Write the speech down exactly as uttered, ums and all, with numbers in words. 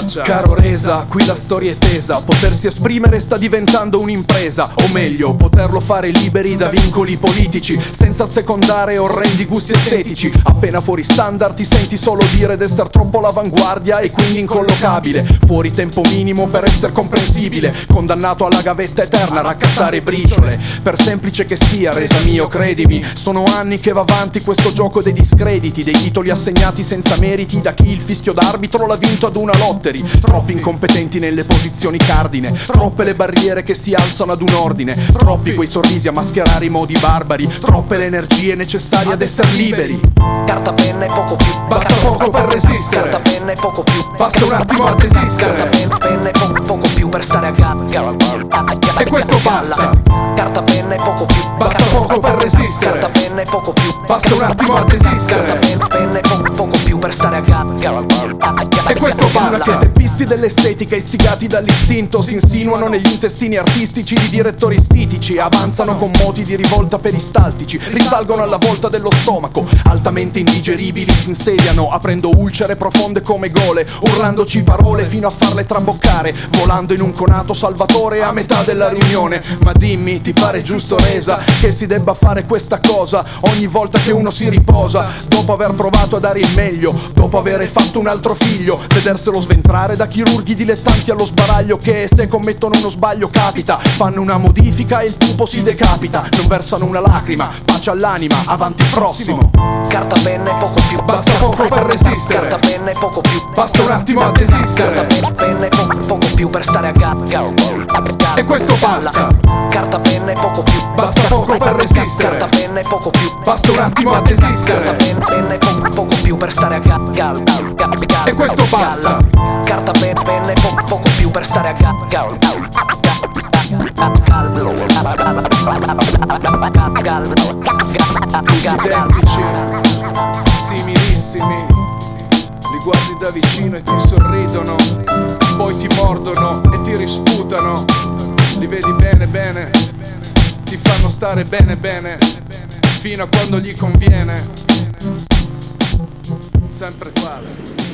faccia. Caro Resa, qui la storia è tesa. Potersi esprimere sta diventando un'impresa. O meglio, poterlo fare liberi da vincoli politici, senza secondare orrendi gusti estetici. Appena fuori standard ti senti solo dire d'essere troppo all'avanguardia e quindi incollocabile. Fuori tempo minimo per essere comprensibile, condannato alla gavetta eterna a raccattare briciole. Per semplice che sia, Resa mio, credimi, sono anni che va avanti questo gioco dei discrediti, dei titoli assegnati senza meriti da chi il fischio d'arbitro l'ha vinto ad una lottery. Troppi incompetenti nelle posizioni cardine, troppe le barriere che si alzano ad un ordine, troppi quei sorrisi a mascherare i modi barbari, troppe le energie necessarie ad essere liberi. Carta, penna e poco più. Basta poco per resistere. Carta, penna e poco più. Basta un attimo a desistere. Carta, penna e poco, poco più per stare a galla. E questo basta. Carta, penna e poco più. Basta poco per resistere. Carta, penna e poco più. Basta un attimo a desistere. Carta, penna e poco, poco più per stare a galla. E questo basta. Siete pisti dell'estetica, istigati dall'istinto, si insinuano negli intestini artistici di direttori stitici, avanzano con moti di rivolta peristaltici, risalgono alla volta dello stomaco, altamente indigeribili si insediano, aprendo ulcere profonde come gole, urlandoci parole fino a farle traboccare, volando in un conato salvatore a metà della riunione. Ma dimmi, ti pare giusto, Resa, che si debba fare questa cosa ogni volta che uno si riposa, dopo aver provato a dare il meglio, dopo aver fatto un altro figlio, vederselo sventrare da chirurghi dilettanti allo sbaraglio che, se commettono uno sbaglio capita, fanno una modifica e il pupo si decapita, non versano una lacrima, pace all'anima, avanti prossimo. Carta, penna e poco più. Basta poco per resistere. Carta, penna e poco più. Basta un attimo a desistere. Carta, penna e poco, poco più per stare a galla. E questo basta. Carta, penna e poco più. Basta poco per resistere. Carta, penna e poco più. Basta un attimo a desistere. Carta, penna e poco, poco più per stare a galla. E questo basta. Carta, penna, penna e poco, poco più per stare a galla. Tutti identici, similissimi. Li guardi da vicino e ti sorridono, poi ti mordono e ti risputano. Li vedi bene bene, ti fanno stare bene bene, fino a quando gli conviene. Sempre uguale.